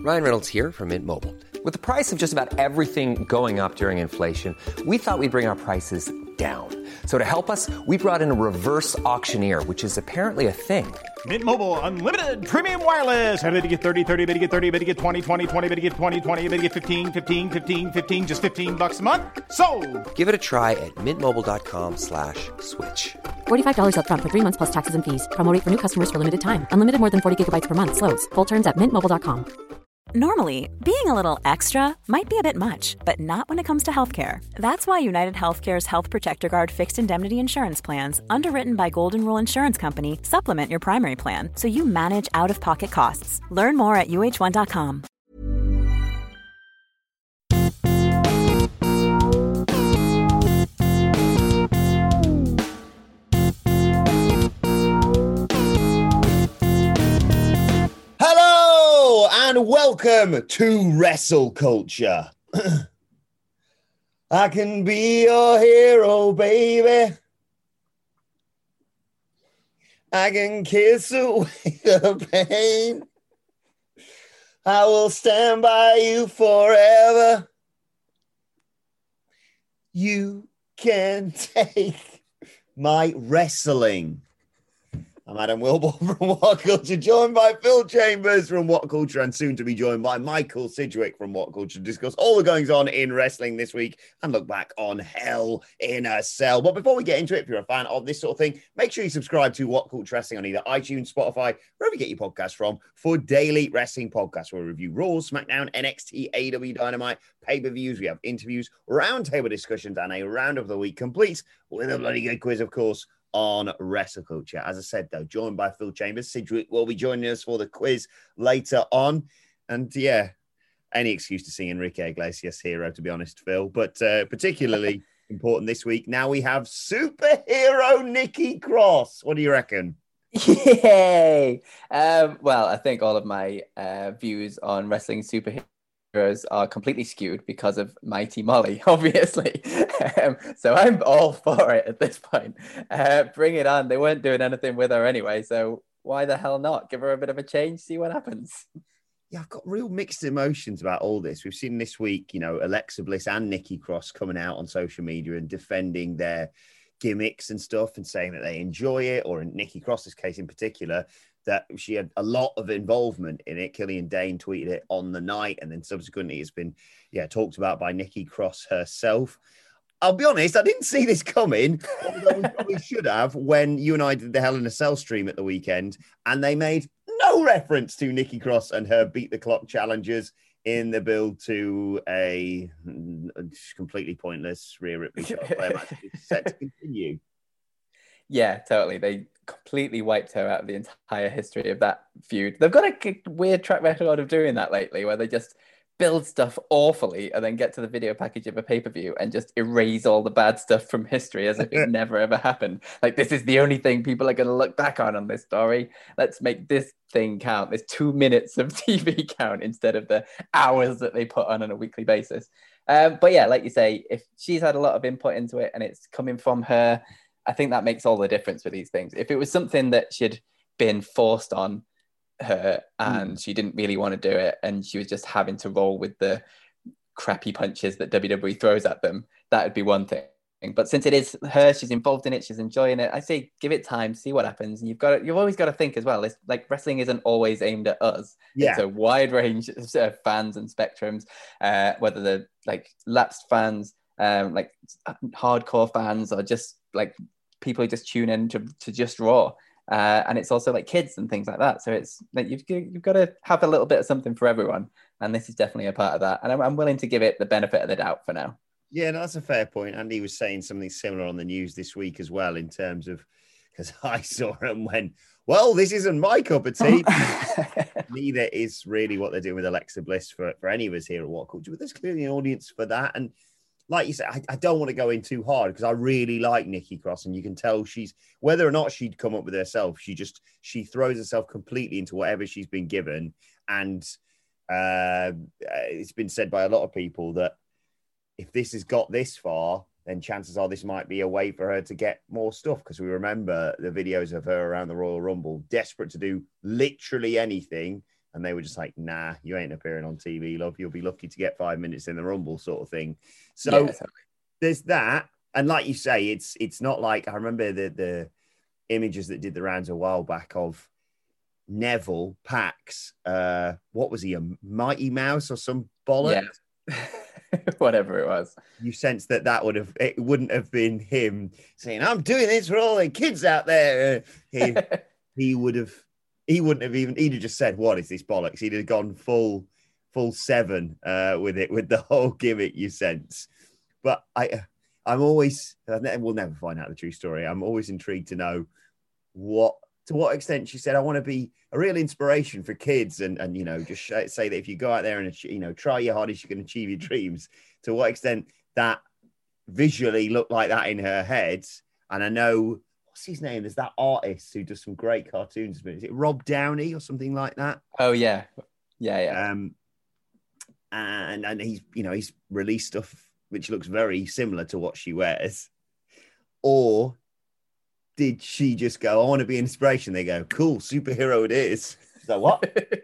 Ryan Reynolds here from Mint Mobile. With the price of just about everything going up during inflation, we thought we'd bring our prices down. So to help us, we brought in a reverse auctioneer, which is apparently a thing. Mint Mobile Unlimited Premium Wireless. How to get 30, 30, bit to get 30, bit to get 20, 20, 20, bit to get 20, 20, bit to get 15, 15, 15, 15, just $15 a month? Sold! Give it a try at mintmobile.com/switch. $45 up front for 3 months plus taxes and fees. Promo rate for new customers for limited time. Unlimited more than 40 gigabytes per month. Slows full terms at mintmobile.com. Normally, being a little extra might be a bit much, but not when it comes to healthcare. That's why United Healthcare's Health Protector Guard fixed indemnity insurance plans, underwritten by Golden Rule Insurance Company, supplement your primary plan so you manage out-of-pocket costs. Learn more at uh1.com. Hello and welcome to Wrestle Culture. I can be your hero, baby. I can kiss away the pain. I will stand by you forever. You can take my wrestling. I'm Adam Wilborn from What Culture, joined by Phil Chambers from What Culture, and soon to be joined by Michael Sidgwick from What Culture to discuss all the goings on in wrestling this week and look back on Hell in a Cell. But before we get into it, if you're a fan of this sort of thing, make sure you subscribe to What Culture Wrestling on either iTunes, Spotify, wherever you get your podcasts from, for daily wrestling podcasts where we review Raw, SmackDown, NXT, AEW Dynamite, pay-per-views. We have interviews, roundtable discussions, and a round of the week complete with a bloody good quiz, of course, on Wrestle Culture. As I said, though, joined by Phil Chambers. Sidgwick will be joining us for the quiz later on. And yeah, any excuse to sing Enrique Iglesias' Hero, to be honest, Phil. But particularly important this week, now we have superhero Nikki Cross. What do you reckon? Yay! Well, I think all of my views on wrestling superheroes are completely skewed because of Mighty Molly, obviously. So I'm all for it at this point. Bring it on. They weren't doing anything with her anyway, so why the hell not? Give her a bit of a change, see what happens. Yeah, I've got real mixed emotions about all this. We've seen this week, you know, Alexa Bliss and Nikki Cross coming out on social media and defending their gimmicks and stuff and saying that they enjoy it, or in Nikki Cross's case in particular, that she had a lot of involvement in it. Killian Dane tweeted it on the night, and then subsequently it's been, talked about by Nikki Cross herself. I'll be honest, I didn't see this coming, although we probably should have, when you and I did the Hell in a Cell stream at the weekend, and they made no reference to Nikki Cross and her beat the clock challenges in the build to a completely pointless Rhea Ripley shot set to continue. Yeah, totally. They completely wiped her out of the entire history of that feud. They've got a weird track record of doing that lately, where they just build stuff awfully and then get to the video package of a pay-per-view and just erase all the bad stuff from history as if it never ever happened. Like, this is the only thing people are going to look back on this story. Let's make this thing count. There's 2 minutes of TV count instead of the hours that they put on a weekly basis. But yeah, like you say, if she's had a lot of input into it and it's coming from her, I think that makes all the difference for these things. If it was something that she'd been forced on her and she didn't really want to do it and she was just having to roll with the crappy punches that WWE throws at them, that would be one thing. But since it is her, she's involved in it, she's enjoying it, I say give it time, see what happens. And you've always got to think as well, it's like wrestling isn't always aimed at us. Yeah. It's a wide range of fans and spectrums, whether they're like lapsed fans, like hardcore fans, or just like people who just tune in to just Raw. And it's also like kids and things like that. So it's like you've got to have a little bit of something for everyone. And this is definitely a part of that. And I'm willing to give it the benefit of the doubt for now. Yeah, no, that's a fair point. Andy was saying something similar on the news this week as well, in terms of, because I saw it and went, well, this isn't my cup of tea. Neither is really what they're doing with Alexa Bliss for any of us here at What Culture. But there's clearly an audience for that. And like you said, I don't want to go in too hard because I really like Nikki Cross, and you can tell she's, whether or not she'd come up with herself, she throws herself completely into whatever she's been given. And it's been said by a lot of people that if this has got this far, then chances are this might be a way for her to get more stuff. Because we remember the videos of her around the Royal Rumble, desperate to do literally anything. And they were just like, nah, you ain't appearing on TV, love. You'll be lucky to get 5 minutes in the Rumble sort of thing. So there's that. And like you say, it's not like, I remember the images that did the rounds a while back of Neville, Pax, what was he, a Mighty Mouse or some bollocks? Yeah. Whatever it was. You sense that it wouldn't have been him saying, I'm doing this for all the kids out there. He wouldn't have even, he'd have just said, what is this bollocks? He'd have gone full seven with it, with the whole gimmick, you sense. But I'm always, we'll never find out the true story. I'm always intrigued to know to what extent she said, I want to be a real inspiration for kids and just say that if you go out there and, try your hardest, you can achieve your dreams. To what extent that visually looked like that in her head. And I know, what's his name? There's that artist who does some great cartoons. Is it Rob Downey or something like that? Oh, yeah. Yeah. And he's released stuff which looks very similar to what she wears. Or did she just go, I want to be inspiration? They go, cool, superhero it is. So what?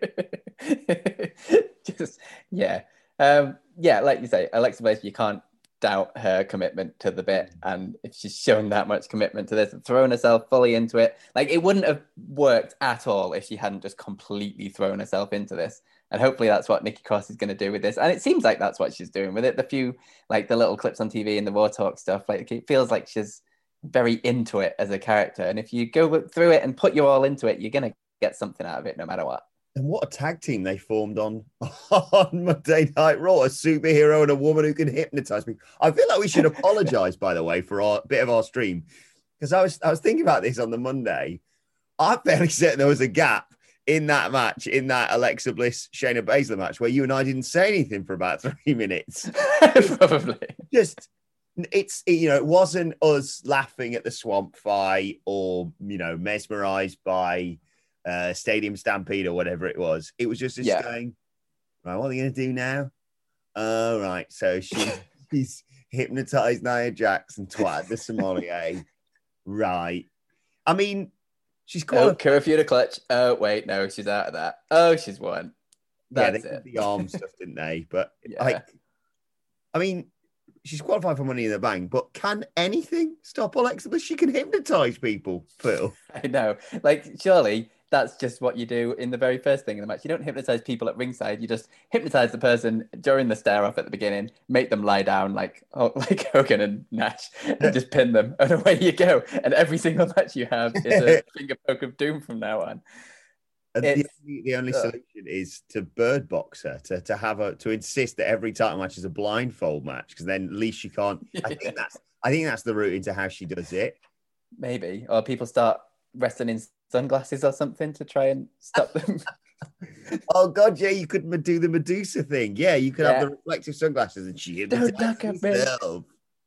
Like you say, Alexa Bliss, you can't doubt her commitment to the bit. And if she's shown that much commitment to this and thrown herself fully into it, like it wouldn't have worked at all if she hadn't just completely thrown herself into this. And hopefully that's what Nikki Cross is going to do with this. And it seems like that's what she's doing with it. The few, like the little clips on TV and the Raw Talk stuff, like it feels like she's very into it as a character. And if you go through it and put you all into it, you're going to get something out of it no matter what. And what a tag team they formed on Monday Night Raw, a superhero and a woman who can hypnotize me. I feel like we should apologize, by the way, for a bit of our stream. Because I was thinking about this on the Monday. I'm fairly certain there was a gap in that match, in that Alexa Bliss, Shayna Baszler match, where you and I didn't say anything for about 3 minutes. Probably. It wasn't us laughing at the swamp fight or, mesmerized by Stadium Stampede or whatever it was. It was just going, right, what are they going to do now? Right. So she's hypnotized Nia Jax and twat the sommelier. Right. I mean, she's called curfew to clutch. Oh, wait, no, she's out of that. Oh, she's won. That's it. The arm stuff, didn't they? But she's qualified for Money in the Bank, but can anything stop Alexa Bliss? She can hypnotize people, Phil. I know. Like, surely that's just what you do in the very first thing in the match. You don't hypnotize people at ringside. You just hypnotize the person during the stare off at the beginning, make them lie down like Hogan and Nash, and just pin them. And away you go. And every single match you have is a finger poke of doom from now on. And the only solution is to bird box her, to insist that every title match is a blindfold match, because then at least you can't. I think that's the route into how she does it. Maybe, or people start wrestling in sunglasses or something to try and stop them. Oh God, yeah, you could do the Medusa thing. Yeah, you could have the reflective sunglasses, and she hypnotizes herself.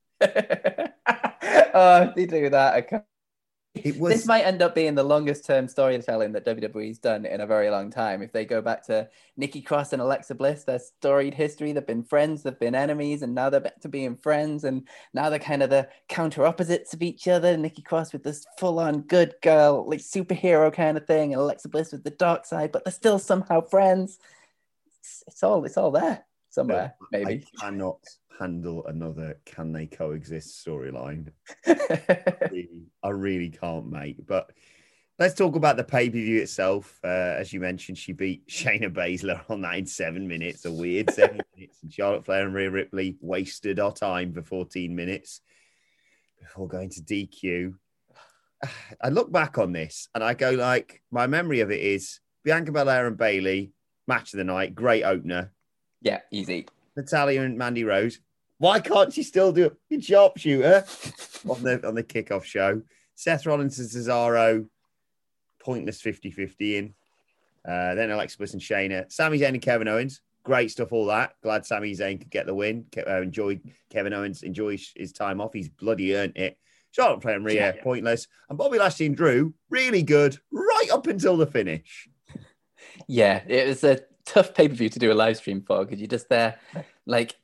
Oh, they do that. I can't. This might end up being the longest term storytelling that WWE's done in a very long time. If they go back to Nikki Cross and Alexa Bliss, their storied history, they've been friends, they've been enemies, and now they're back to being friends. And now they're kind of the counter opposites of each other. Nikki Cross with this full on good girl, like superhero kind of thing, and Alexa Bliss with the dark side, but they're still somehow friends. It's all there somewhere, maybe. I cannot handle another can they coexist storyline. I really can't, mate. But let's talk about the pay-per-view itself. As you mentioned, she beat Shayna Baszler on that in 7 minutes, a weird 7 minutes. And Charlotte Flair and Rhea Ripley wasted our time for 14 minutes before going to DQ. I look back on this and I go like, my memory of it is Bianca Belair and Bayley, match of the night, great opener. Yeah, easy. Natalya and Mandy Rose. Why can't she still do it? Good sharpshooter on the kickoff show. Seth Rollins and Cesaro, pointless 50-50 in. Then Alexa Bliss and Shayna. Sami Zayn and Kevin Owens. Great stuff, all that. Glad Sami Zayn could get the win. Enjoy Kevin Owens, enjoy his time off. He's bloody earned it. Charlotte Flair and Rhea, pointless. And Bobby Lashley and Drew, really good, right up until the finish. Yeah, it was a tough pay-per-view to do a live stream for, because you're just there, like,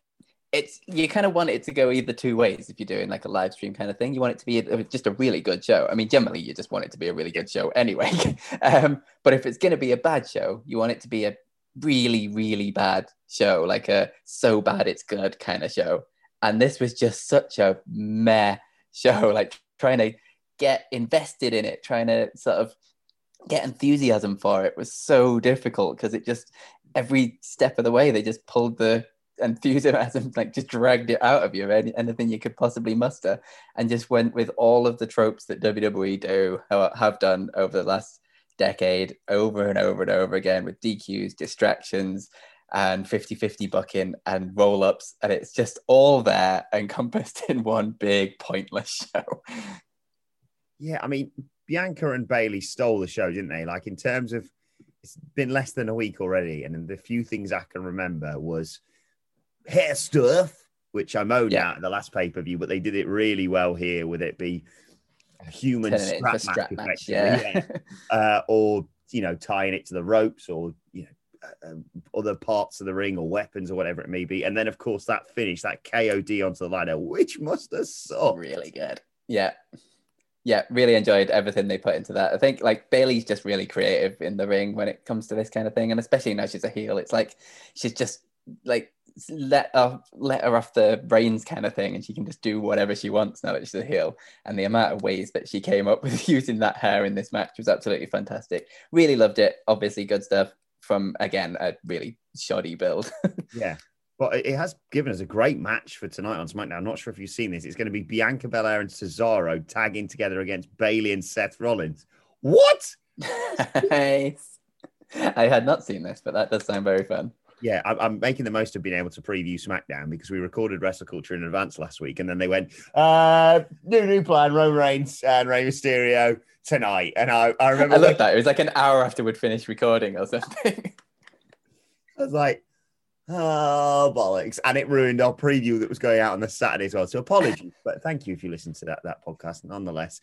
it's you kind of want it to go either two ways if you're doing like a live stream kind of thing. You want it to be just a really good show. I mean, generally you just want it to be a really good show anyway. But if it's going to be a bad show, you want it to be a really, really bad show, like a so bad it's good kind of show. And this was just such a meh show, like trying to get invested in it, trying to sort of get enthusiasm for it was so difficult because it just, every step of the way, they just pulled the enthusiasm, like just dragged it out of you, anything you could possibly muster, and just went with all of the tropes that WWE have done over the last decade, over and over and over again, with DQs, distractions, and 50-50 bucking and roll-ups, and it's just all there encompassed in one big pointless show. Yeah, I mean, Bianca and Bayley stole the show, didn't they? Like, in terms of, it's been less than a week already, and the few things I can remember was hair stuff, which I moaned at the last pay-per-view, but they did it really well here with it be a human strap match, or, you know, tying it to the ropes, or, you know, other parts of the ring or weapons or whatever it may be. And then, of course, that finish, that KOD onto the ladder, which must have sucked. Really good. Yeah, really enjoyed everything they put into that. I think like Bayley's just really creative in the ring when it comes to this kind of thing. And especially now she's a heel, it's like she's just like let her off the reins kind of thing, and she can just do whatever she wants now that she's a heel. And the amount of ways that she came up with using that hair in this match was absolutely fantastic. Really loved it. Obviously good stuff from, again, a really shoddy build. Yeah. But it has given us a great match for tonight on SmackDown. I'm not sure if you've seen this. It's going to be Bianca Belair and Cesaro tagging together against Bayley and Seth Rollins. What? Nice. I had not seen this, but that does sound very fun. Yeah, I'm making the most of being able to preview SmackDown because we recorded Wrestle Culture in advance last week, and then they went, new plan, Roman Reigns and Rey Mysterio tonight. And I remember... I loved that. It was like an hour after we'd finished recording or something. I was like... Oh, bollocks. And it ruined our preview that was going out on the Saturday as well. So apologies, but thank you if you listened to that podcast nonetheless.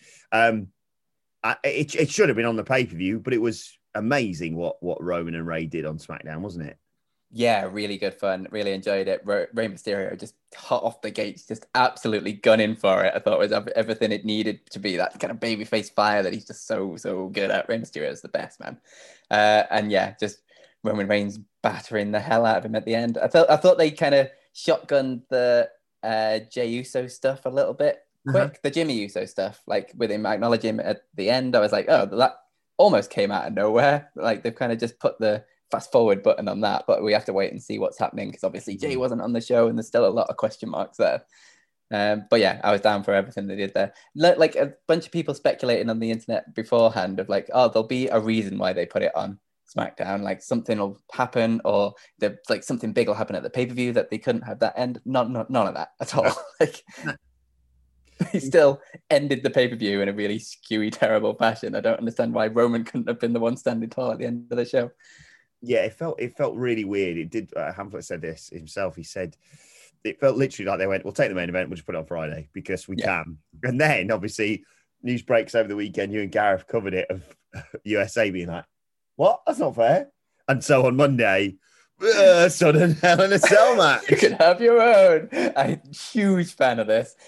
It should have been on the pay-per-view, but it was amazing what Roman and Ray did on SmackDown, wasn't it? Yeah, really good fun. Really enjoyed it. Rey Mysterio just hot off the gates, just absolutely gunning for it. I thought it was everything it needed to be, that kind of babyface fire that he's just so good at. Rey Mysterio is the best, man. And yeah, just Roman Reigns battering the hell out of him at the end. I thought they kind of shotgunned the Jey Uso stuff a little bit quick, the Jimmy Uso stuff, like with him acknowledging him at the end. I was like, oh, that almost came out of nowhere. Like they've kind of just put the fast forward button on that, but we have to wait and see what's happening because obviously Jey wasn't on the show and there's still a lot of question marks there. But yeah, I was down for everything they did there. Like a bunch of people speculating on the internet beforehand of like, oh, there'll be a reason why they put it on SmackDown, like something will happen, or like something big will happen at the pay-per-view that they couldn't have that end. None of that at all. Like they still ended the pay-per-view in a really skewy, terrible fashion. I don't understand why Roman couldn't have been the one standing tall at the end of the show. Yeah, it felt really weird. It did. Hamlet said this himself. He said it felt literally like they went, "We'll take the main event. We'll just put it on Friday because we can." And then obviously news breaks over the weekend. You and Gareth covered it of USA being like, "What? That's not fair." And so on Monday, sudden Hell in a Cell match. You can have your own. I'm a huge fan of this.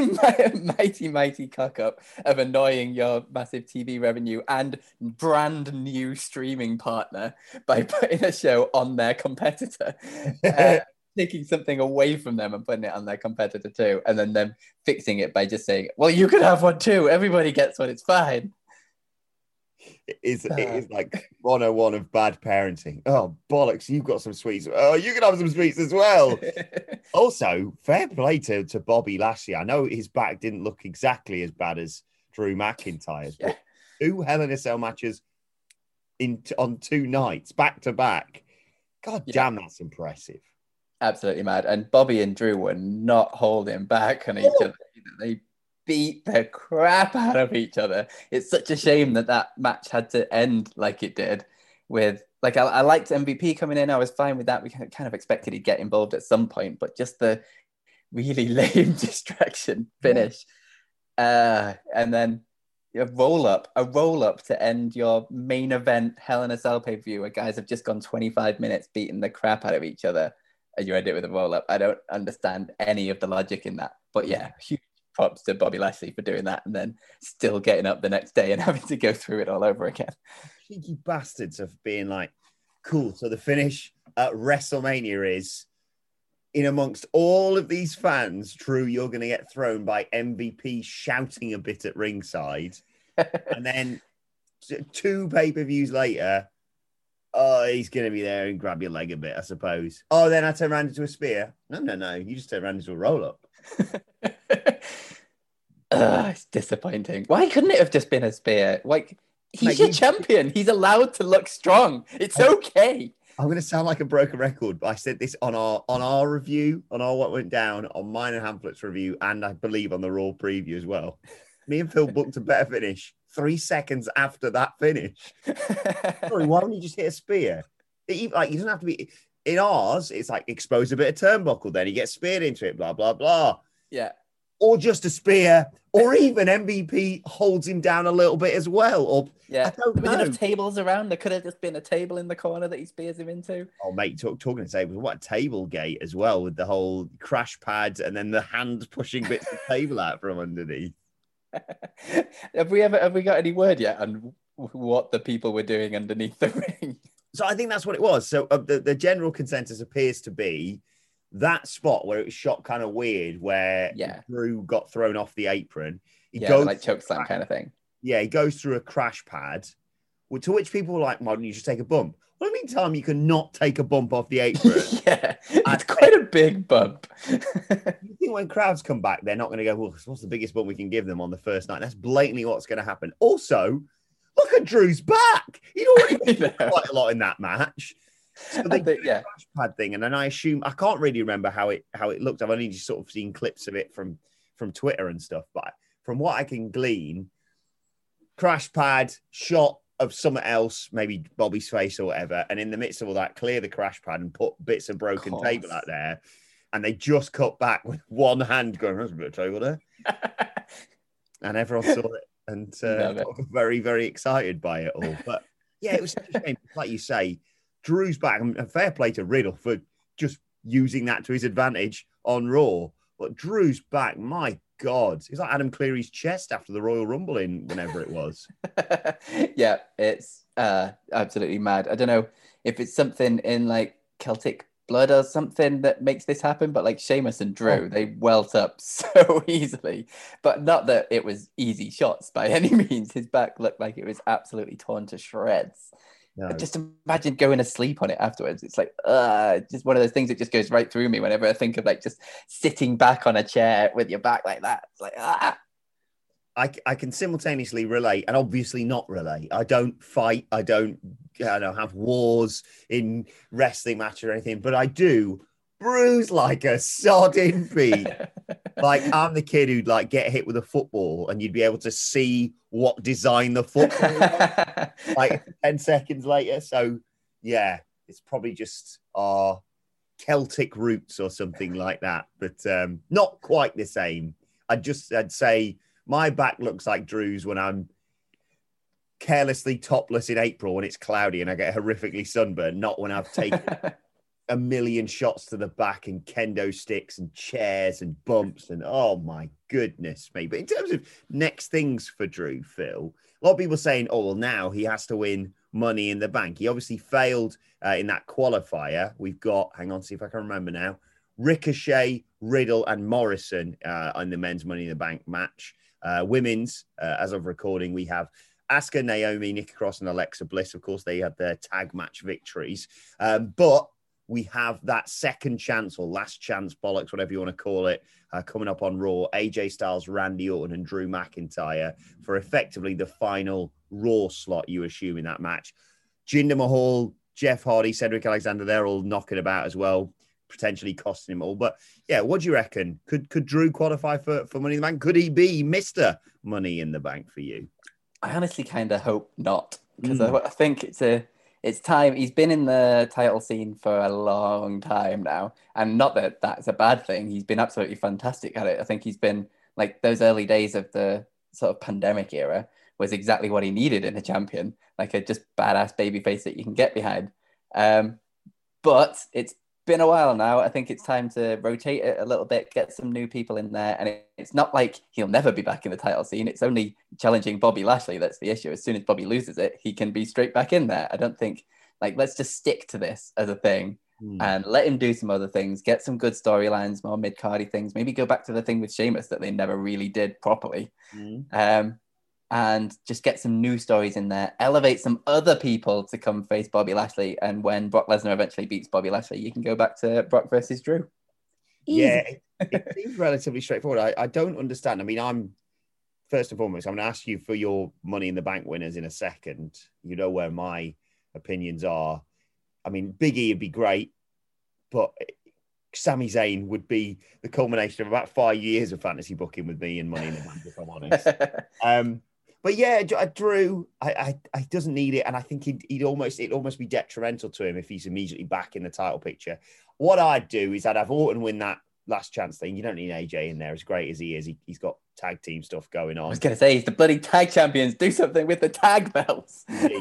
Mighty cock up of annoying your massive TV revenue and brand new streaming partner by putting a show on their competitor, taking something away from them and putting it on their competitor too, and then them fixing it by just saying, "Well, you could have one too. Everybody gets one. It's fine." It is like 101 of bad parenting. Oh, bollocks, you've got some sweets. Oh, you can have some sweets as well. Also, fair play to Bobby Lashley. I know his back didn't look exactly as bad as Drew McIntyre's, but 2 Hell in a Cell matches on 2 nights, back to back. God damn, that's impressive. Absolutely mad. And Bobby and Drew were not holding back on each other. They beat the crap out of each other. It's such a shame that match had to end like it did. With like, I liked MVP coming in. I was fine with that. We kind of expected he'd get involved at some point, but just the really lame distraction finish, and then a roll up to end your main event Hell in a Cell pay-per-view, where guys have just gone 25 minutes beating the crap out of each other. and you end it with a roll up. I don't understand any of the logic in that. But yeah, huge props to Bobby Lashley for doing that and then still getting up the next day and having to go through it all over again. Cheeky bastards of being like, cool. So the finish at WrestleMania is, in amongst all of these fans, Drew, you're going to get thrown by MVP shouting a bit at ringside. And then 2 pay-per-views later, oh, he's going to be there and grab your leg a bit, I suppose. Oh, then I turn around into a spear. No. You just turn around into a roll-up. It's disappointing. Why couldn't it have just been a spear? Like, he's your champion. He's allowed to look strong. It's okay. I'm going to sound like a broken record, but I said this on our review, on our What Went Down, on mine and Hamlet's review, and I believe on the Raw preview as well. Me and Phil booked a better finish 3 seconds after that finish. Sorry, why don't you just hit a spear? He doesn't have to be... In ours, it's like expose a bit of turnbuckle, then he gets speared into it, blah, blah, blah. Yeah. Or just a spear, or even MVP holds him down a little bit as well. Or yeah, I don't know. Enough tables around. There could have just been a table in the corner that he spears him into. Oh, mate, talking to tables, what a table gate as well, with the whole crash pad and then the hand pushing bits of the table out from underneath. Have we got any word yet on what the people were doing underneath the ring? So I think that's what it was. So the general consensus appears to be that spot where it was shot kind of weird, where Drew got thrown off the apron. He goes like chokeslam kind of thing. Yeah, he goes through a crash pad, to which people were like, why don't you just take a bump? What do you mean tell him you cannot take a bump off the apron? Yeah, it's quite a big bump. You think when crowds come back, they're not going to go, well, what's the biggest bump we can give them on the first night? That's blatantly what's going to happen. Also, look at Drew's back. He'd already done quite a lot in that match. So they did the crash pad thing, and then I assume I can't really remember how it looked. I've only just sort of seen clips of it from Twitter and stuff. But from what I can glean, crash pad shot of something else, maybe Bobby's face or whatever, and in the midst of all that, clear the crash pad and put bits of broken table out there, and they just cut back with one hand going, "There's a bit of table there," and everyone saw it and got very, very excited by it all. But yeah, it was such a shame. Like you say, Drew's back, and fair play to Riddle for just using that to his advantage on Raw. But Drew's back, my God. It's like Adam Cleary's chest after the Royal Rumble in whenever it was. Yeah, it's absolutely mad. I don't know if it's something in like Celtic blood or something that makes this happen, but like Sheamus and Drew, they welt up so easily. But not that it was easy shots by any means. His back looked like it was absolutely torn to shreds. No. Just imagine going to sleep on it afterwards. It's like, just one of those things that just goes right through me whenever I think of like just sitting back on a chair with your back like that. It's like, I can simultaneously relate and obviously not relate. I don't fight. I don't have wars in wrestling matches or anything, but I do bruise like a sodden feet. Like I'm the kid who'd like get hit with a football and you'd be able to see what design the football was, like 10 seconds later. So yeah, it's probably just our Celtic roots or something like that, but not quite the same. I'd say my back looks like Drew's when I'm carelessly topless in April when it's cloudy and I get horrifically sunburned, not when I've taken a million shots to the back and kendo sticks and chairs and bumps and oh my goodness me. But in terms of next things for Drew, Phil, a lot of people saying, oh, well, now he has to win Money in the Bank. He obviously failed in that qualifier. We've got, hang on, see if I can remember now, Ricochet, Riddle and Morrison in the men's Money in the Bank match. Women's, as of recording, we have Asuka, Naomi, Nikki Cross and Alexa Bliss. Of course, they had their tag match victories. But we have that second chance or last chance, bollocks, whatever you want to call it, coming up on Raw. AJ Styles, Randy Orton and Drew McIntyre for effectively the final Raw slot, you assume, in that match. Jinder Mahal, Jeff Hardy, Cedric Alexander, they're all knocking about as well, potentially costing him all. But yeah, what do you reckon? Could Drew qualify for Money in the Bank? Could he be Mr. Money in the Bank for you? I honestly kind of hope not, because I think it's time. He's been in the title scene for a long time now, and not that that's a bad thing. He's been absolutely fantastic at it. I think he's been like those early days of the sort of pandemic era was exactly what he needed in a champion, like a just badass babyface that you can get behind. But it's been a while now. I think it's time to rotate it a little bit, get some new people in there. And it's not like he'll never be back in the title scene. It's only challenging Bobby Lashley that's the issue. As soon as Bobby loses it, he can be straight back in there. I don't think, let's just stick to this as a thing and let him do some other things, get some good storylines, more mid-cardy things. Maybe go back to the thing with Sheamus that they never really did properly. And just get some new stories in there, elevate some other people to come face Bobby Lashley. And when Brock Lesnar eventually beats Bobby Lashley, you can go back to Brock versus Drew. Easy. Yeah, it seems relatively straightforward. I don't understand. I mean, first and foremost, I'm going to ask you for your Money in the Bank winners in a second. You know where my opinions are. I mean, Big E would be great, but Sami Zayn would be the culmination of about 5 years of fantasy booking with me and Money in the Bank, if I'm honest. But yeah, Drew, I doesn't need it, and I think it'd almost be detrimental to him if he's immediately back in the title picture. What I'd do is I'd have Orton win that last chance thing. You don't need AJ in there, as great as he is. He's got tag team stuff going on. I was going to say, he's the bloody tag champions. Do something with the tag belts.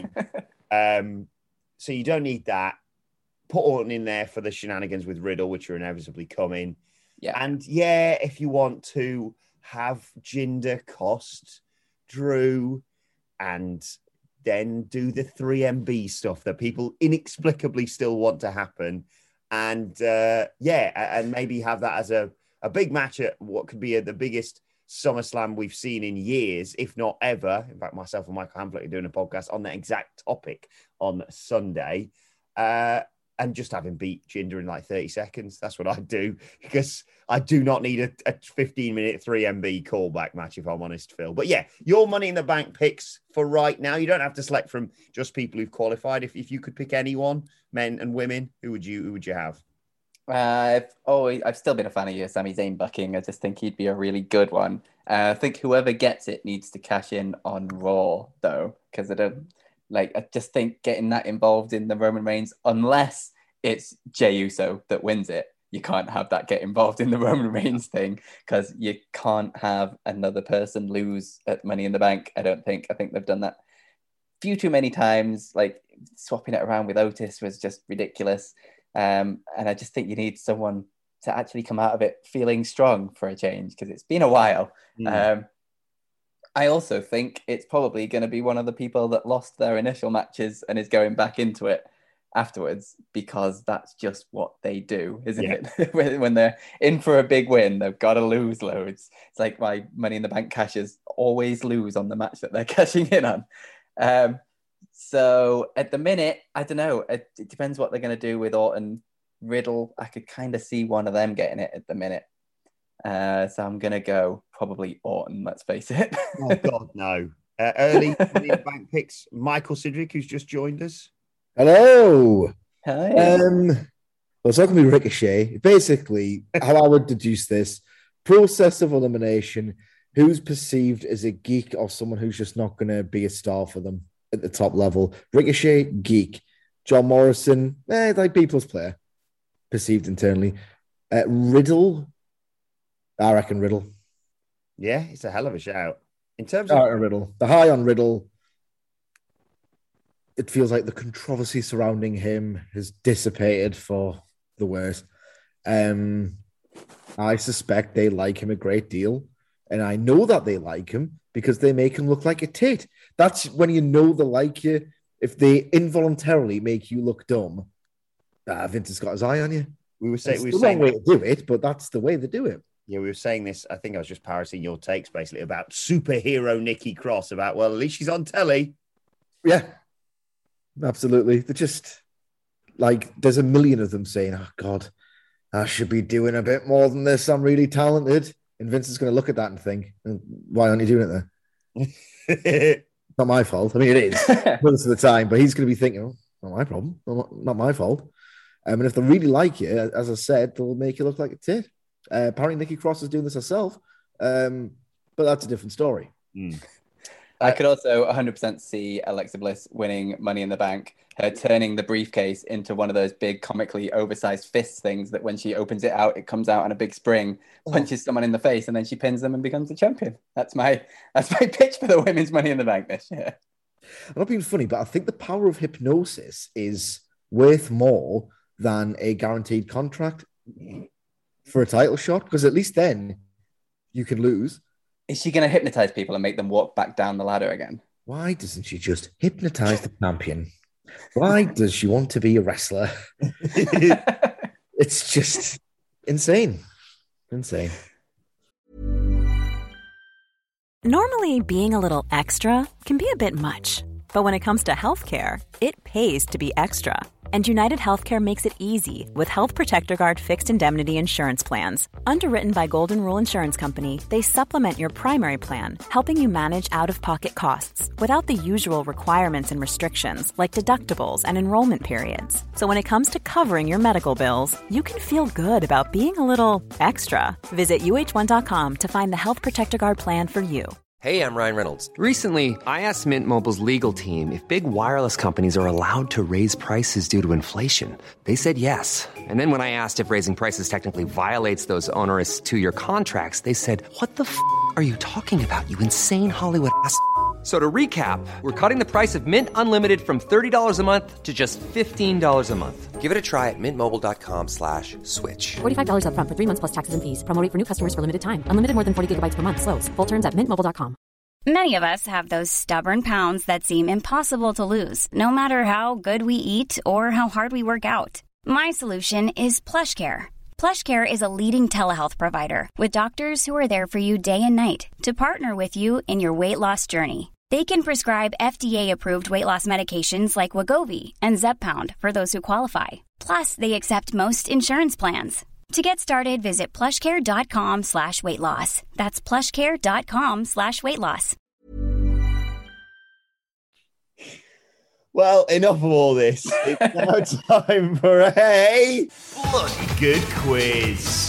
So you don't need that. Put Orton in there for the shenanigans with Riddle, which are inevitably coming. Yeah. And yeah, if you want to have Jinder cost Drew and then do the 3MB stuff that people inexplicably still want to happen. And and maybe have that as a big match at what could be the biggest SummerSlam we've seen in years, if not ever. In fact, myself and Michael Hamflett are doing a podcast on that exact topic on Sunday. And just have him beat Jinder in 30 seconds. That's what I'd do, because I do not need a 15-minute 3MB callback match, if I'm honest, Phil. But yeah, your Money in the Bank picks for right now. You don't have to select from just people who've qualified. If you could pick anyone, men and women, who would you have? I've still been a fan of your Sami Zayn booking. I just think he'd be a really good one. I think whoever gets it needs to cash in on Raw, though, because I just think getting that involved in the Roman Reigns, unless it's Jey Uso that wins it, you can't have that get involved in the Roman Reigns thing, because you can't have another person lose at Money in the Bank, I don't think. I think they've done that few too many times. Swapping it around with Otis was just ridiculous. And I just think you need someone to actually come out of it feeling strong for a change, because it's been a while. I also think it's probably going to be one of the people that lost their initial matches and is going back into it afterwards, because that's just what they do, isn't it? When they're in for a big win, they've got to lose loads. It's like my Money in the Bank cashers always lose on the match that they're cashing in on. So at the minute, I don't know. It depends what they're going to do with Orton. Riddle, I could kind of see one of them getting it at the minute. So I'm going to go probably Orton, let's face it. Oh, God, no. Early bank picks, Michael Sidgwick, who's just joined us. Hello. Hi. Well, it's not going to be Ricochet. Basically, how I would deduce this, process of elimination, who's perceived as a geek or someone who's just not going to be a star for them at the top level. Ricochet, geek. John Morrison, B+ player, perceived internally. Riddle, I reckon Riddle. Yeah, it's a hell of a shout. In terms of Riddle, the high on Riddle, it feels like the controversy surrounding him has dissipated for the worse. I suspect they like him a great deal, and I know that they like him because they make him look like a tit. That's when you know they like you. If they involuntarily make you look dumb, Vince has got his eye on you. We were saying the wrong way to do it, but that's the way they do it. Yeah, we were saying this. I think I was just parroting your takes basically about superhero Nikki Cross. About, well, at least she's on telly. Yeah, absolutely. They're just there's a million of them saying, "Oh God, I should be doing a bit more than this. I'm really talented." And Vince is going to look at that and think, "Why aren't you doing it then?" Not my fault. I mean, it is most of the time, but he's going to be thinking, "Oh, not my problem. Not my fault." And if they really like you, as I said, they'll make you look like a tit. Apparently, Nikki Cross is doing this herself, but that's a different story. I could also 100% see Alexa Bliss winning Money in the Bank, her turning the briefcase into one of those big comically oversized fist things that when she opens it out, it comes out on a big spring, punches someone in the face, and then she pins them and becomes the champion. That's my pitch for the women's Money in the Bank this year. I'm not being funny, but I think the power of hypnosis is worth more than a guaranteed contract for a title shot? Because at least then you can lose. Is she going to hypnotize people and make them walk back down the ladder again? Why doesn't she just hypnotize the champion? Why does she want to be a wrestler? It's just insane. Insane. Normally, being a little extra can be a bit much. But when it comes to healthcare, it pays to be extra. And United Healthcare makes it easy with Health Protector Guard fixed indemnity insurance plans. Underwritten by Golden Rule Insurance Company, they supplement your primary plan, helping you manage out-of-pocket costs without the usual requirements and restrictions like deductibles and enrollment periods. So when it comes to covering your medical bills, you can feel good about being a little extra. Visit uh1.com to find the Health Protector Guard plan for you. Hey, I'm Ryan Reynolds. Recently, I asked Mint Mobile's legal team if big wireless companies are allowed to raise prices due to inflation. They said yes. And then when I asked if raising prices technically violates those onerous two-year contracts, they said, "What the f*** are you talking about, you insane Hollywood ass?" So to recap, we're cutting the price of Mint Unlimited from $30 a month to just $15 a month. Give it a try at mintmobile.com/switch. $45 up front for 3 months plus taxes and fees. Promo rate for new customers for limited time. Unlimited more than 40 gigabytes per month. Slows full terms at mintmobile.com. Many of us have those stubborn pounds that seem impossible to lose, no matter how good we eat or how hard we work out. My solution is PlushCare. PlushCare is a leading telehealth provider with doctors who are there for you day and night to partner with you in your weight loss journey. They can prescribe FDA-approved weight loss medications like Wegovy and Zepbound for those who qualify. Plus, they accept most insurance plans. To get started, visit plushcare.com/weightloss. That's plushcare.com/weightloss. Well, enough of all this. It's now time for a bloody good quiz.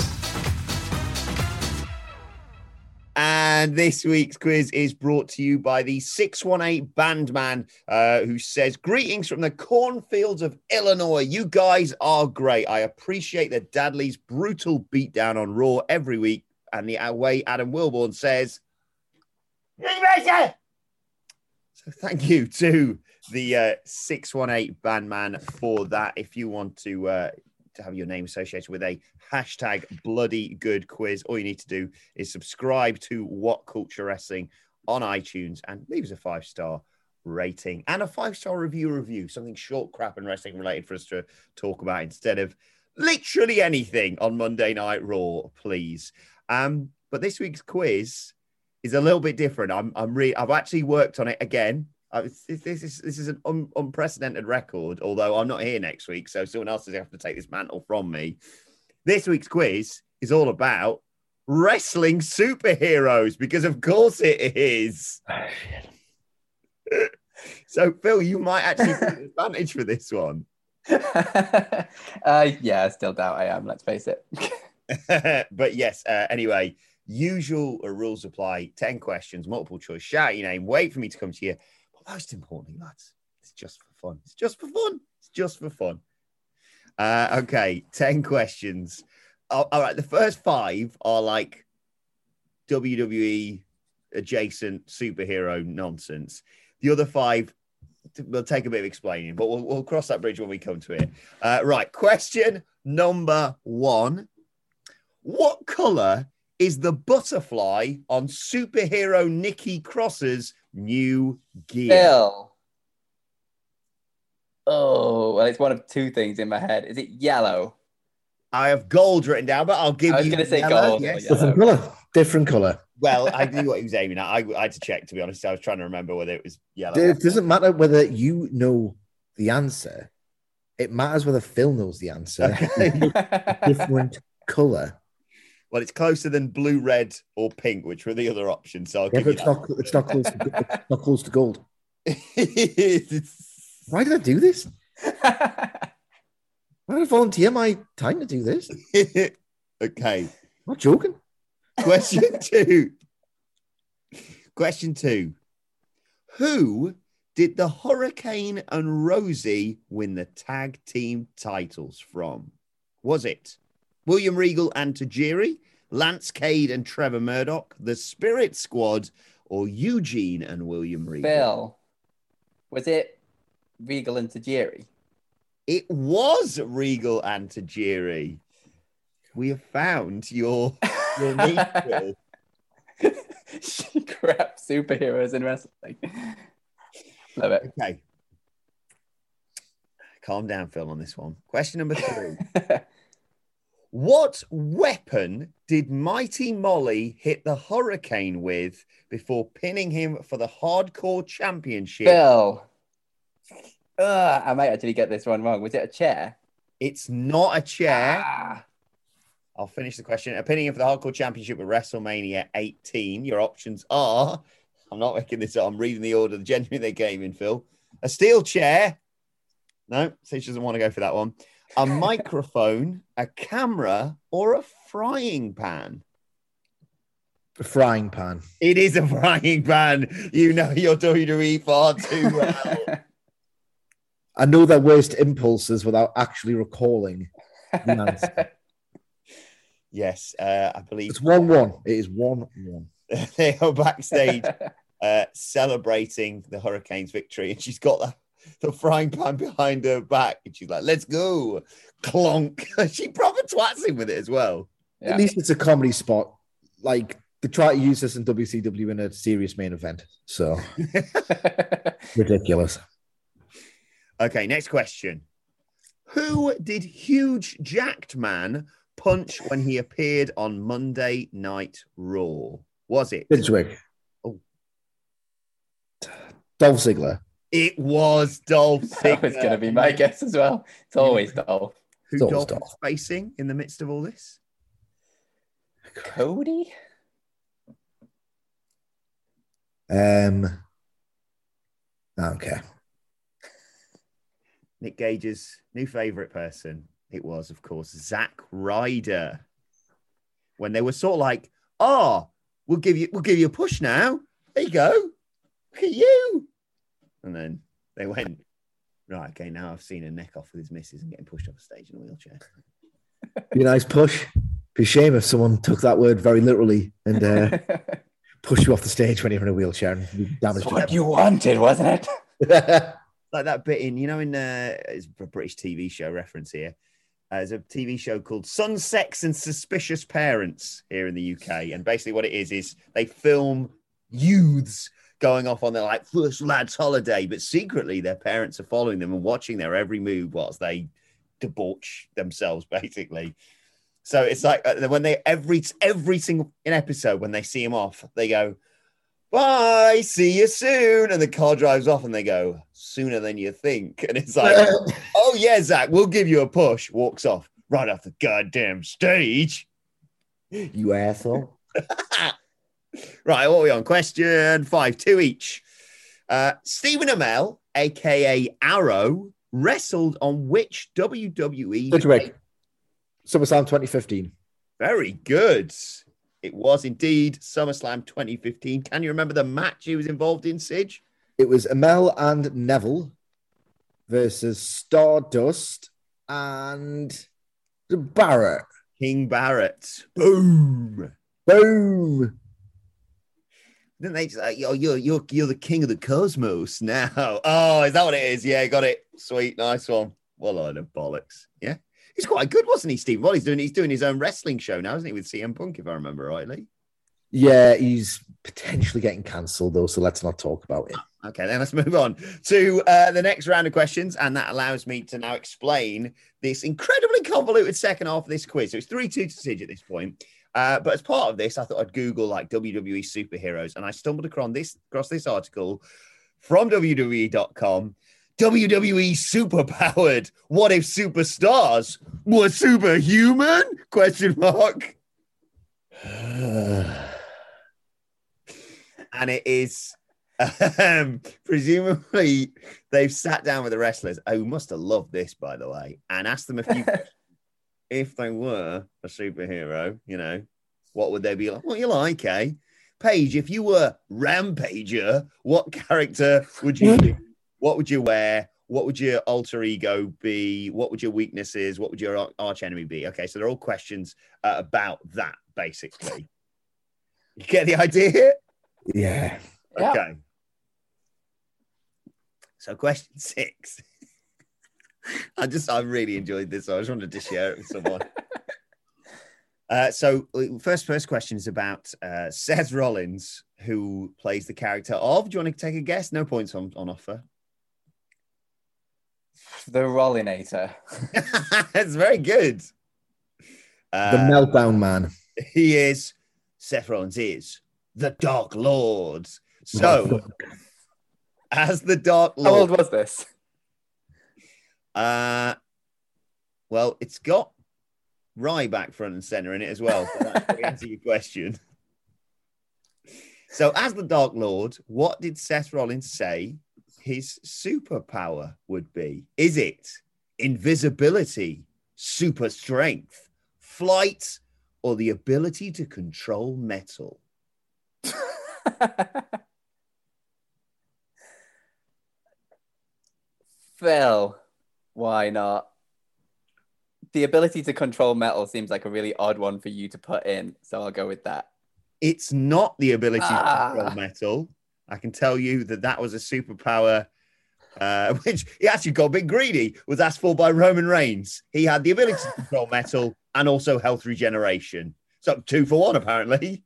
And this week's quiz is brought to you by the 618 Bandman, who says, "Greetings from the cornfields of Illinois. You guys are great. I appreciate the Dadley's brutal beatdown on Raw every week. And the way Adam Wilborn says, so thank you to the 618 Bandman for that. If you want to have your name associated with a hashtag bloody good quiz, all you need to do is subscribe to What Culture Wrestling on iTunes and leave us a 5-star rating and a 5-star review, something short, crap, and wrestling related for us to talk about instead of literally anything on Monday Night Raw, please. But this week's quiz is a little bit different. I've actually worked on it again. This is an unprecedented record, although I'm not here next week, so someone else is going to have to take this mantle from me. This week's quiz is all about wrestling superheroes, because of course it is. So, Phil, you might actually take an advantage for this one. Yeah, I still doubt I am, let's face it. But yes, anyway, usual rules apply. 10 questions, multiple choice, shout your name, wait for me to come to you. Most importantly, lads, it's just for fun. It's just for fun. It's just for fun. Okay, 10 questions. All right, the first 5 are like WWE adjacent superhero nonsense. The other 5 will take a bit of explaining, but we'll cross that bridge when we come to it. Right, question number 1. What color is the butterfly on superhero Nikki Cross's new gear? Bill. Oh, well, it's one of 2 things in my head. Is it yellow? I have gold written down, but I'll give you. I was going to say yellow. gold. Yes. Different color. Well, I knew what he was aiming at. I had to check, to be honest. I was trying to remember whether it was yellow. It doesn't matter whether you know the answer. It matters whether Phil knows the answer. Different color. Well, it's closer than blue, red, or pink, which were the other options. So I'll Yeah, give but you it's not close. It's not close to gold. that. Why did I do this? Why did I volunteer my time to do this? Okay. I'm not joking. Question 2. Question 2. Who did the Hurricane and Rosie win the tag team titles from? Was it William Regal and Tajiri, Lance Cade and Trevor Murdoch, the Spirit Squad, or Eugene and William Regal? Bill. Was it Regal and Tajiri? It was Regal and Tajiri. We have found your niche, Phil. Crap superheroes in wrestling. Love it. Okay. Calm down, Phil, on this one. Question number 3. What weapon did Mighty Molly hit the Hurricane with before pinning him for the Hardcore Championship? Phil. I might actually get this one wrong. Was it a chair? It's not a chair. I'll finish the question. Pinning him for the Hardcore Championship at WrestleMania 18. Your options are, I'm not making this up, I'm reading the order, the gentleman they came in, Phil. A steel chair. No, Sage doesn't want to go for that one. A microphone, a camera, or a frying pan? A frying pan. It is a frying pan. You know your WWE far too well. I know their worst impulses without actually recalling the answer. Yes, I believe it's 1-1. It is 1-1. They are backstage celebrating the Hurricanes' victory, and she's got the frying pan behind her back, and she's like, "Let's go!" Clonk. She proper twats him with it as well. Yeah. At least it's a comedy spot. Like they try to use this in WCW in a serious main event, so ridiculous. Okay, next question. Who did Huge Jacked Man punch when he appeared on Monday Night Raw? Was it Sidgwick? Oh. Dolph Ziggler. It was Dolph Ziggler. That was going to be my guess as well. It's always Dolph. Who Dolph Dolph Dolph. was facing in the midst of all this? Cody? I don't care. Nick Gage's new favorite person. It was, of course, Zack Ryder. When they were sort of like, "Oh, we'll give you a push now. There you go. Look at you." And then they went, "Right, okay, now I've seen a neck off with his missus and getting pushed off the stage in a wheelchair." Be a nice push. Be a shame if someone took that word very literally and pushed you off the stage when you're in a wheelchair and you damaged That's what you wanted, wasn't it? Like that bit in, it's a British TV show reference here. There's a TV show called Sun, Sex and Suspicious Parents here in the UK. And basically what it is they film youths going off on their like first lads holiday, but secretly their parents are following them and watching their every move whilst they debauch themselves, basically. So it's like when they every single episode, when they see him off, they go, "Bye, see you soon." And the car drives off and they go, "Sooner than you think." And it's like, "Oh yeah, Zach, we'll give you a push." Walks off right off the goddamn stage. You asshole. Right, what are we on? Question 5, 2 each. Stephen Amell, aka Arrow, wrestled on which WWE? Sidgwick. SummerSlam 2015. Very good. It was indeed SummerSlam 2015. Can you remember the match he was involved in, Sidge? It was Amell and Neville versus Stardust and Barrett. King Barrett. Boom. Boom. Didn't they just like, you're the king of the cosmos now? Oh, is that what it is? Yeah, got it. Sweet, nice one. Well, I know bollocks. Yeah. He's quite good, wasn't he, Steve? Well, he's doing his own wrestling show now, isn't he, with CM Punk, if I remember rightly? Yeah, he's potentially getting cancelled, though, so let's not talk about it. Okay, then let's move on to the next round of questions, and that allows me to now explain this incredibly convoluted second half of this quiz. So it's 3-2 to Sidge at this point. But as part of this, I thought I'd Google like WWE superheroes, and I stumbled across this article from WWE.com. WWE superpowered. What if superstars were superhuman? Question mark. Uh, And it is presumably they've sat down with the wrestlers, who must have loved this, by the way, and asked them a few questions. If they were a superhero, what would they be like? What you like, eh? Paige, if you were Rampager, what character would you do? What would you wear? What would your alter ego be? What would your weaknesses? What would your arch enemy be? Okay, so they're all questions about that, basically. You get the idea here? yeah. Okay. So question 6. I really enjoyed this. I just wanted to share it with someone. So first question is about Seth Rollins, who plays the character of. Do you want to take a guess? No points on offer. The Rollinator. That's very good. The Meltdown Man. He is. Seth Rollins is the Dark Lord. So, as the Dark Lord. How old was this? Well, it's got Ryback front and center in it as well. So that's the answer to your question. So, as the Dark Lord, what did Seth Rollins say his superpower would be? Is it invisibility, super strength, flight, or the ability to control metal? Phil, why not? The ability to control metal seems like a really odd one for you to put in, so I'll go with that. It's not the ability to control metal. I can tell you that was a superpower, which he actually got a bit greedy, was asked for by Roman Reigns. He had the ability to control metal and also health regeneration. So 2 for 1, apparently.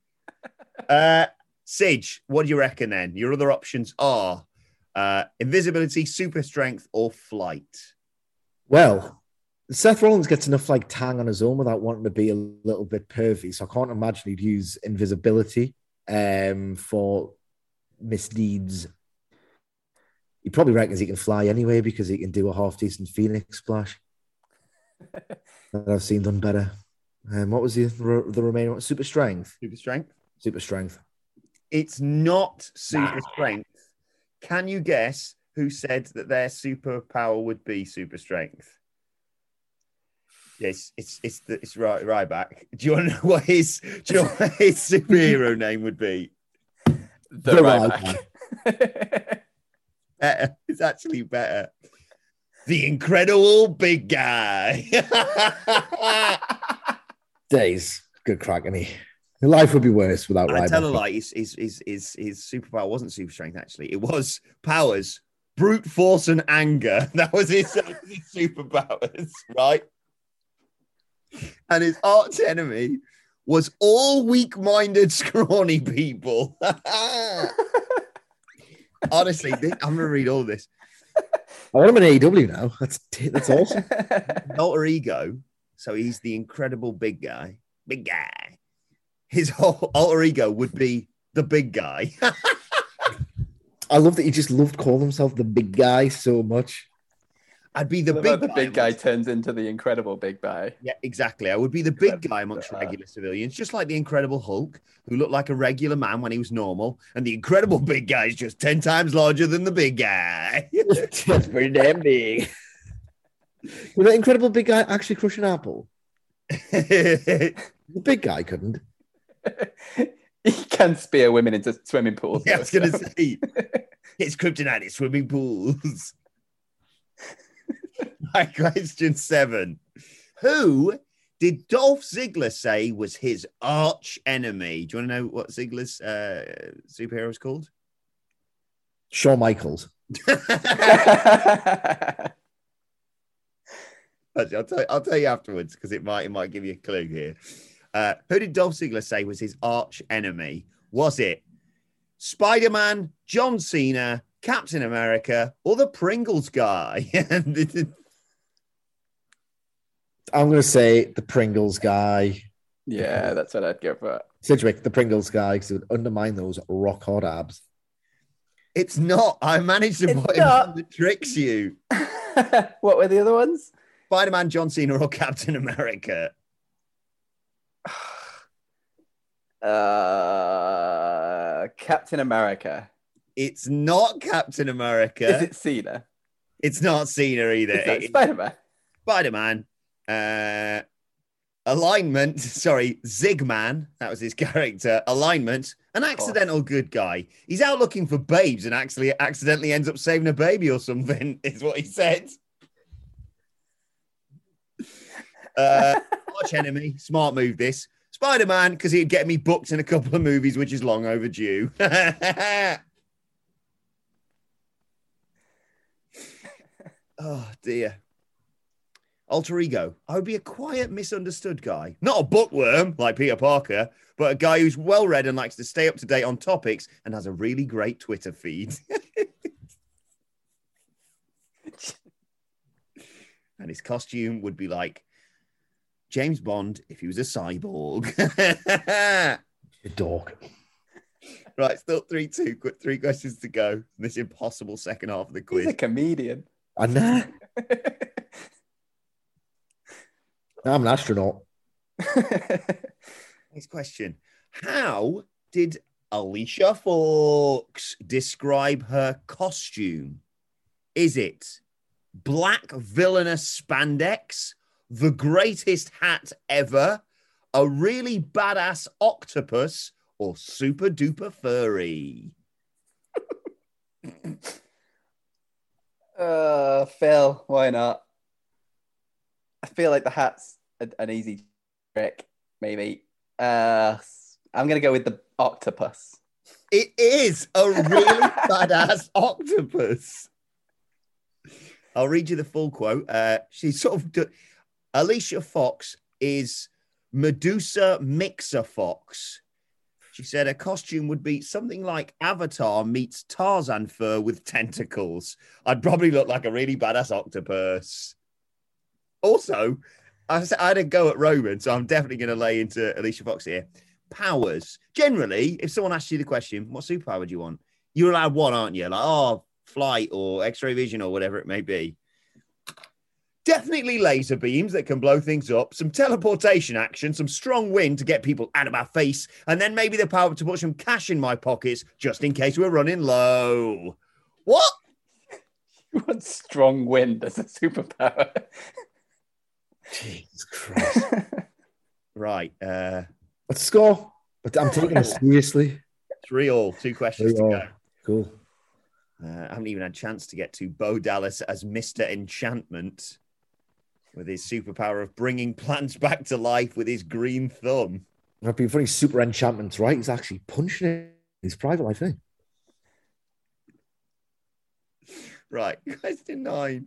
Sige, what do you reckon then? Your other options are invisibility, super strength, or flight. Well, Seth Rollins gets enough like tang on his own without wanting to be a little bit pervy. So I can't imagine he'd use invisibility for misdeeds. He probably reckons he can fly anyway because he can do a half-decent Phoenix splash that I've seen done better. What was the remaining one? Super strength. Super strength. Super strength. It's not super strength. Can you guess who said that their superpower would be super strength? Yes, it's Ryback. Do you want to know what his superhero name would be? The Ryback. Better. It's actually better. The Incredible Big Guy. Days. Good crack, and life would be worse without Ryback. I tell a lie. His superpower wasn't super strength. Actually, it was powers, brute force, and anger. That was his superpowers, right? And his arch enemy was all weak-minded, scrawny people. Honestly, I'm going to read all this. I want him in AEW now. That's awesome. Alter ego. So he's the Incredible Big Guy. Big guy. His whole alter ego would be the big guy. I love that he just loved calling himself the big guy so much. I'd be the big guy. The big guy turns into the Incredible Big Guy. Yeah, exactly. I would be the big guy amongst regular civilians, just like the Incredible Hulk, who looked like a regular man when he was normal. And the Incredible Big Guy is just 10 times larger than the big guy. That's pretty damn big. Would that Incredible Big Guy actually crush an apple? The big guy couldn't. He can spear women into swimming pools. Yeah, I was going to say, it's kryptonite in swimming pools. My question 7. Who did Dolph Ziggler say was his arch enemy? Do you want to know what Ziggler's superhero is called? Shawn Michaels. I'll tell you afterwards because it might give you a clue here. Who did Dolph Ziggler say was his arch enemy? Was it Spider-Man, John Cena, Captain America, or the Pringles guy? I'm going to say the Pringles guy. Yeah, that's what I'd go for. Sidgwick, the Pringles guy, because it would undermine those rock hard abs. It's not. I managed to put him on that tricks you. What were the other ones? Spider-Man, John Cena, or Captain America? Captain America. It's not Captain America. Is it Cena? It's not Cena either. It's Spider-Man. Spider-Man. Alignment. Sorry, Zigman. That was his character. Alignment. An accidental good guy. He's out looking for babes and actually accidentally ends up saving a baby or something, is what he said. Arch enemy. Smart move, this. Spider-Man, because he'd get me booked in a couple of movies, which is long overdue. Oh, dear. Alter ego. I would be a quiet, misunderstood guy. Not a bookworm like Peter Parker, but a guy who's well-read and likes to stay up to date on topics and has a really great Twitter feed. And his costume would be like James Bond if he was a cyborg. A dog. Right, still 3-2. 3 questions to go in this impossible second half of the quiz. He's a comedian. I know. I'm an astronaut. Next question. How did Alicia Fox describe her costume? Is it black villainous spandex, the greatest hat ever, a really badass octopus, or super duper furry? Phil, why not? I feel like the hat's an easy trick, maybe. I'm going to go with the octopus. It is a really badass octopus. I'll read you the full quote. She's sort of... Alicia Fox is Medusa Mixer Fox. She said her costume would be something like Avatar meets Tarzan fur with tentacles. I'd probably look like a really badass octopus. Also, I had a go at Roman, so I'm definitely going to lay into Alicia Fox here. Powers. Generally, if someone asks you the question, what superpower do you want? You're allowed one, aren't you? Like, flight or X-ray vision or whatever it may be. Definitely laser beams that can blow things up, some teleportation action, some strong wind to get people out of my face, and then maybe the power to put some cash in my pockets just in case we're running low. What? You want strong wind as a superpower? Jesus Christ. Right. Let's score. But I'm taking it seriously. 3-3. 2 questions to go. Cool. I haven't even had a chance to get to Bo Dallas as Mr. Enchantment with his superpower of bringing plants back to life with his green thumb. I'd be funny. Super Enchantment's right. He's actually punching it in his private life, eh? Right. Question 9.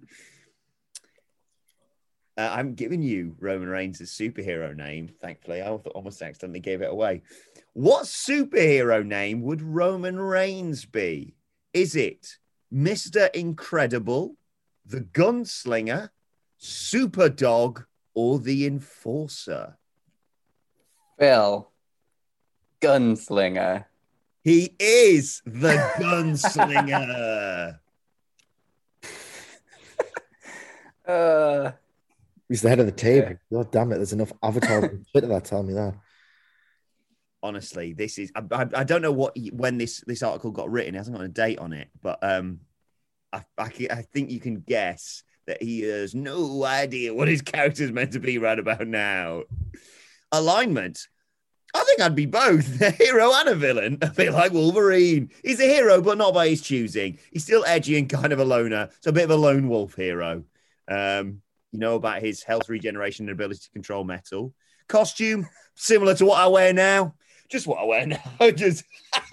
I'm giving you Roman Reigns' superhero name. Thankfully, I almost accidentally gave it away. What superhero name would Roman Reigns be? Is it Mr. Incredible, the Gunslinger, Super Dog, or the Enforcer? Phil, Gunslinger. He is the Gunslinger. He's the head of the table. Yeah. God damn it. There's enough avatars on Twitter that tell me that. Honestly, this is... I don't know when this article got written. It hasn't got a date on it. But I think you can guess that he has no idea what his character's meant to be right about now. Alignment. I think I'd be both a hero and a villain. A bit like Wolverine. He's a hero, but not by his choosing. He's still edgy and kind of a loner. So a bit of a lone wolf hero. You know about his health regeneration and ability to control metal. Costume, similar to what I wear now. Just what I wear now. Just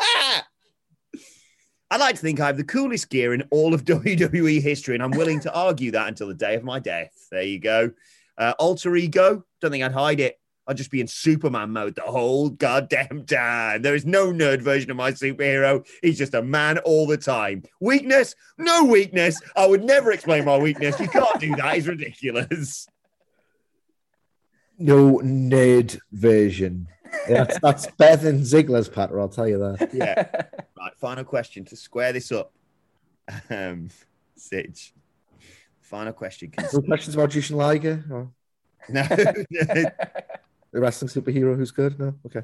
I like to think I have the coolest gear in all of WWE history, and I'm willing to argue that until the day of my death. There you go. Alter ego, don't think I'd hide it. I'd just be in Superman mode the whole goddamn time. There is no nerd version of my superhero. He's just a man all the time. Weakness? No weakness. I would never explain my weakness. You can't do that. It's ridiculous. No nerd version. That's better than Ziggler's patter, I'll tell you that. Yeah. Right, final question to square this up. Sitch. Final question. No questions about Jushin Liger? Or... No. The wrestling superhero who's good? No? Okay.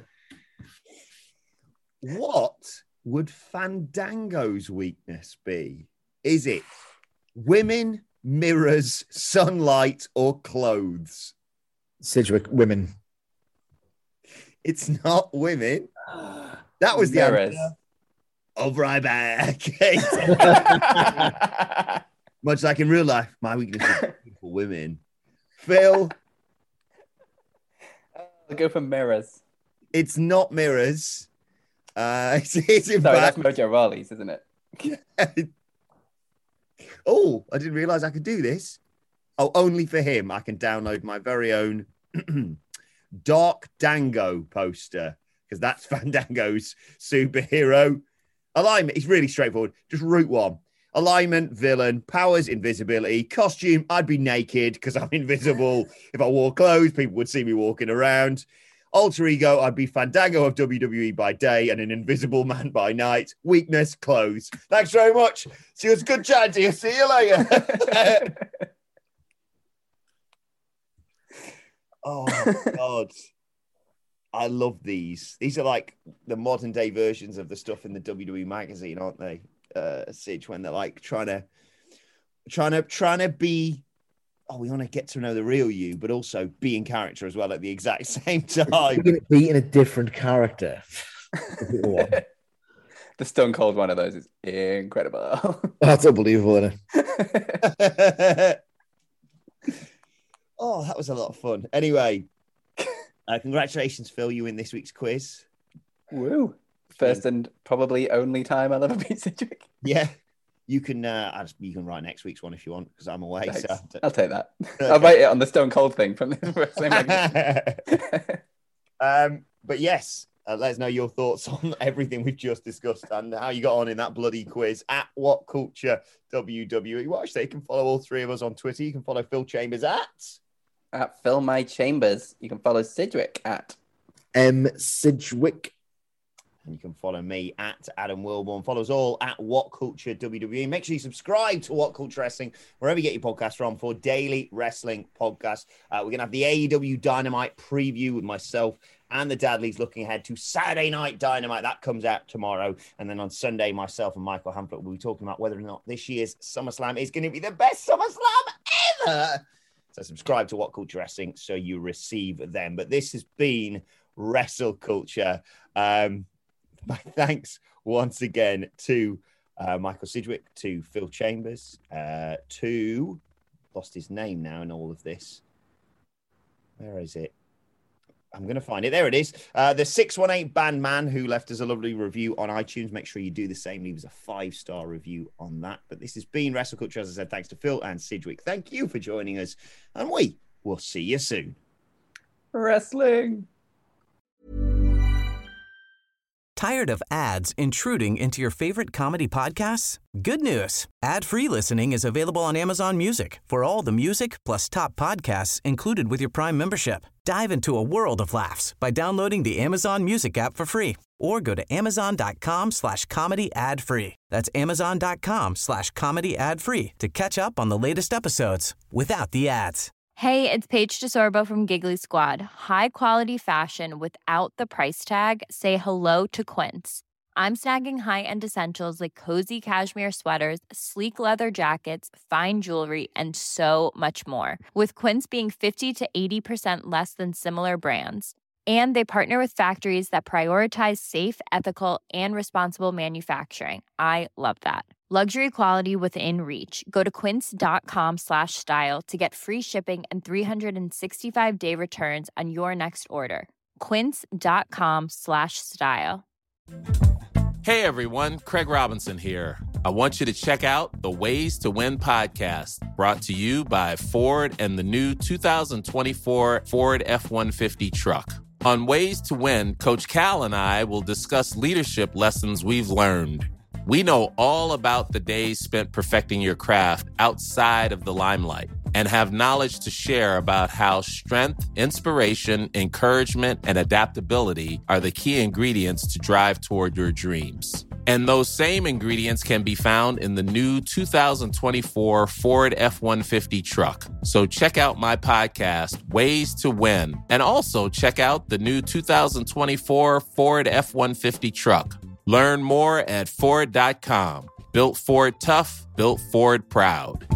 What would Fandango's weakness be? Is it women, mirrors, sunlight, or clothes? Sidgwick, women. It's not women. That was the answer. Over my back. Much like in real life, my weakness is for women. Phil. I'll go for mirrors. It's not mirrors. It's in Sorry, fact... that's Mojo Rawley's, isn't it? Oh, I didn't realize I could do this. Oh, only for him, I can download my very own Dark Dango poster, because that's Fandango's superhero. Alignment is really straightforward. Just route 1. Alignment, villain, powers, invisibility, costume, I'd be naked because I'm invisible. If I wore clothes, people would see me walking around. Alter ego, I'd be Fandango of WWE by day and an invisible man by night. Weakness, clothes. Thanks very much. See, it was good chatting to you. See you later. Oh, my God. I love these. These are like the modern day versions of the stuff in the WWE magazine, aren't they? Sidge, when they're like trying to be, oh, we want to get to know the real you, but also be in character as well at the exact same time. Be in a different character. The Stone Cold one of those is incredible. That's unbelievable, isn't it? Oh, that was a lot of fun. Anyway, congratulations, Phil. You win this week's quiz. Woo. First and probably only time I'll ever beat Sidgwick. Yeah. You can you can write next week's one if you want, because I'm away. Thanks. So I'll take that. I'll write it on the Stone Cold thing from the wrestling magazine. But yes, let us know your thoughts on everything we've just discussed and how you got on in that bloody quiz at What Culture WWE. Well, actually, you can follow all three of us on Twitter. You can follow Phil Chambers at Phil My Chambers. You can follow Sidgwick at Sidgwick. And you can follow me at Adam Wilborn. Follow us all at What Culture WWE. Make sure you subscribe to What Culture Wrestling, wherever you get your podcast from, for daily wrestling podcasts. We're going to have the AEW Dynamite preview with myself and the Dadleys, looking ahead to Saturday Night Dynamite. That comes out tomorrow. And then on Sunday, myself and Michael Hamflett will be talking about whether or not this year's SummerSlam is going to be the best SummerSlam ever. So subscribe to What Culture Wrestling so you receive them. But this has been Wrestle Culture. My thanks once again to Michael Sidgwick, to Phil Chambers, to, lost his name now in all of this. Where is it? I'm going to find it. There it is. The 618 Bandman, who left us a lovely review on iTunes. Make sure you do the same. Leave us a 5-star review on that. But this has been Wrestle Culture. As I said, thanks to Phil and Sidgwick. Thank you for joining us. And we will see you soon. Wrestling. Tired of ads intruding into your favorite comedy podcasts? Good news. Ad-free listening is available on Amazon Music for all the music plus top podcasts included with your Prime membership. Dive into a world of laughs by downloading the Amazon Music app for free or go to amazon.com/comedy ad-free. That's amazon.com/comedy ad-free to catch up on the latest episodes without the ads. Hey, it's Paige DeSorbo from Giggly Squad. High quality fashion without the price tag. Say hello to Quince. I'm snagging high-end essentials like cozy cashmere sweaters, sleek leather jackets, fine jewelry, and so much more. With Quince being 50 to 80% less than similar brands. And they partner with factories that prioritize safe, ethical, and responsible manufacturing. I love that. Luxury quality within reach. Go to quince.com/style to get free shipping and 365-day returns on your next order. Quince.com/style. Hey everyone, Craig Robinson here. I want you to check out the Ways to Win podcast, brought to you by Ford and the new 2024 Ford F-150 truck. On Ways to Win, Coach Cal and I will discuss leadership lessons we've learned. We know all about the days spent perfecting your craft outside of the limelight and have knowledge to share about how strength, inspiration, encouragement, and adaptability are the key ingredients to drive toward your dreams. And those same ingredients can be found in the new 2024 Ford F-150 truck. So check out my podcast, Ways to Win, and also check out the new 2024 Ford F-150 truck. Learn more at Ford.com. Built Ford tough, built Ford proud.